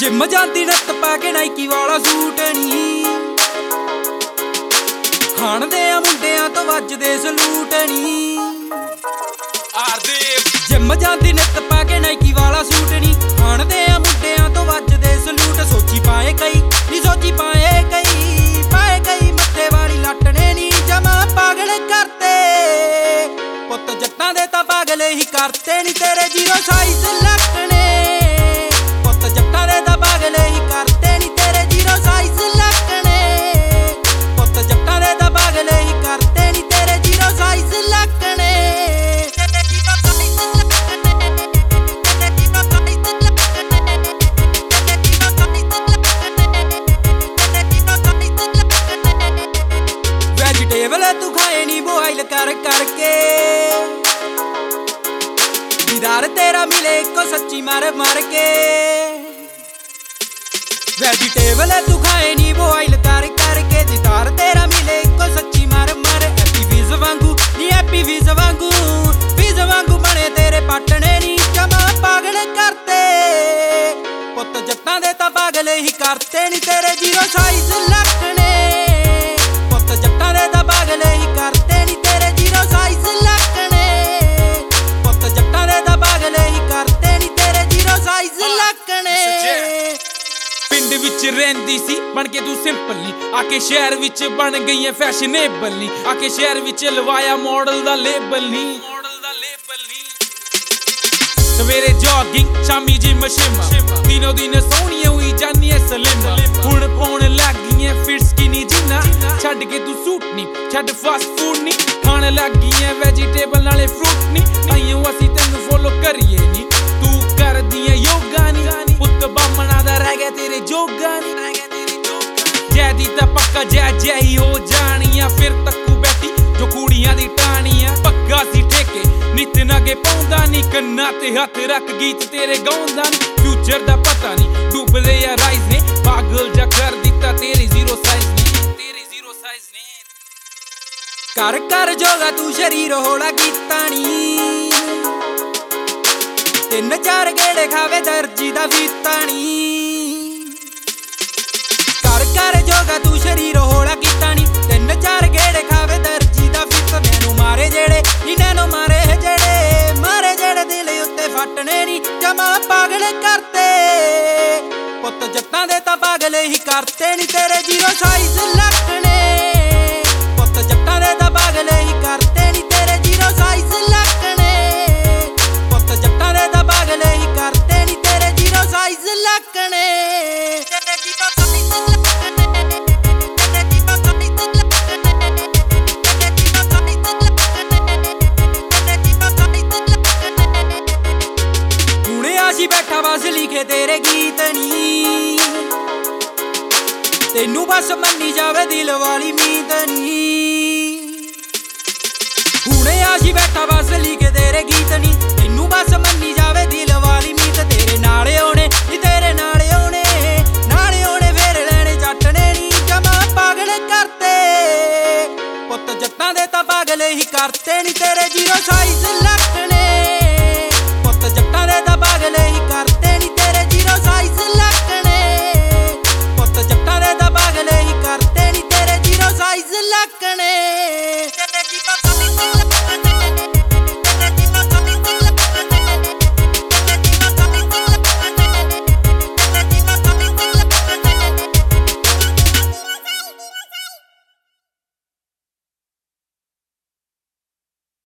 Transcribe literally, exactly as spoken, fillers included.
gym जाती नत्त पा के नाइकी वाला सूट नी खाणदे आ मुंडियां तो वजदे सलूट नी जिम जाती नत्त पा के नाइकी वाला सूट नी खाणदे आ मुंडियां तो वजदे सलूट सोची पाए कई नी सोची पाए कई पाए कई मत्थे वाली लट्टने नी जमा पागल करते पुत जट्टां दे तां पागल ही करते नी तेरे जीरो साइज लक्कने पुत जट्टां दे तां पागल ही करते नी तेरे जीरो साइज लक्कने पुत जट्टां दे तां पागल ही करते नी तेरे जीरो साइज लक्कने वेजिटेबल तू खाए नी बॉइल कर करके दीदार तेरा मिले को सच्ची मार मार के वेजिटेबल तू खाए नी बॉइल कर करके दीदार तेरा मिले को सच्ची मार मार हैप्पी वीज वांगू नी हैप्पी वीज वांगू वीज वांगू बने तेरे पटने नी जमा पागल करते पुत जट्टां दे तां पागल ही करते नी तेरे जीरो साइज लक्कने पुत जट्टां दे तां पागल ही करते नी तेरे जीरो साइज लक्कने पुत जट्टां दे तां पागल ही करते नी तेरे जीरो साइज लक्कने पिंड विच रहिंदी सी बन के तू सिंपल नी आके शहर विच बन गई है फैशनेबल नी आके शहर विच लवाया मॉडल दा लेबल नी मॉडल दा लेबल नी सवेरे जॉगिंग शामी जिम शिम तीनों दिन सोहनी हुई जानी है सलिम हुण पाउण लग गई है फिट स्किनी जिन्ना छड्ड के तू सूट नी छड्ड फास्ट फूड नी खाण लग गई है वेजिटेबल नाले फ्रूट नी ताइयों असीं तैनूं फॉलो करिए नी तू करदी है योगा नी पुत बामणा दा रह गया तेरे जोगा नी जै दी तां पक्का जै जै ही हो जानी आ फिर तक्कू बैठी जो कुड़ियां दी टाणी आ पक्का सी ठेके नित नागे पाउंदा नी कन्ना ते हत्थ रख गीत तेरे गाउंदा नी फ्यूचर दा पता नी डुबदे आ राइज ने पागल जा कर दित्ता तेरे जीरो साइज ने तेरे जीरो साइज ने कर कर जोगा तू शरीर होला कीता नी तिन चार गेड़े खावे दर्जी दा फीता नी कर कर जोगा तू शरीर होला कीता नी तिन चार गेड़े खावे दर्जी दा फीता मैनू मारे जेड़े नी नैनो मारे जेड़े मारे जेड़े दिल उत्ते फटने नी जमा पागल करते पुत जट्टां दे तां पागल ही करते नी तेरे जीरो साइज लक्कने पुत जट्टां दे तां पागल ही करते नी तेरे जीरो साइज लक्कने पुत जट्टां दे तां पागल ही करते नी तेरे जीरो साइज लक्कने बैठा बस लिखे तेरे गीत नी तेनू बस मन्नी जावे दिल वाली मीत नी हुणे आशी बैठा बस लिखे तेरे गीत नी तेनू बस मन्नी जावे दिल वाली मीत तेरे नाले होने नी तेरे नाले होने नाले होने फेर लैने चटने नी जमा पागल करते पुत जट्टां दे तां पागल ही करते नी